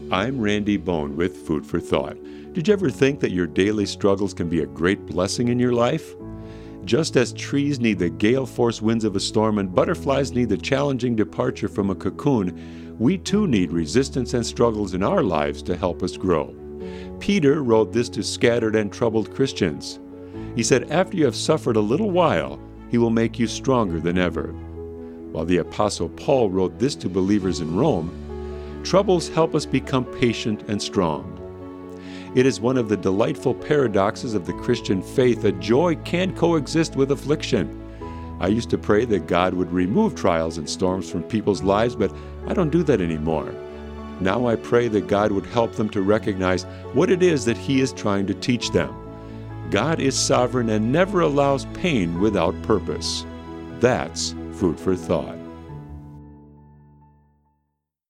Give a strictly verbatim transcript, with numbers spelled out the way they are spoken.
I'm Randy Bone with Food for Thought. Did you ever think that your daily struggles can be a great blessing in your life? Just as trees need the gale force winds of a storm and butterflies need the challenging departure from a cocoon, we too need resistance and struggles in our lives to help us grow. Peter wrote this to scattered and troubled Christians. He said, "After you have suffered a little while, he will make you stronger than ever." While the Apostle Paul wrote this to believers in Rome, troubles help us become patient and strong. It is one of the delightful paradoxes of the Christian faith that joy can coexist with affliction. I used to pray that God would remove trials and storms from people's lives, but I don't do that anymore. Now I pray that God would help them to recognize what it is that He is trying to teach them. God is sovereign and never allows pain without purpose. That's food for thought.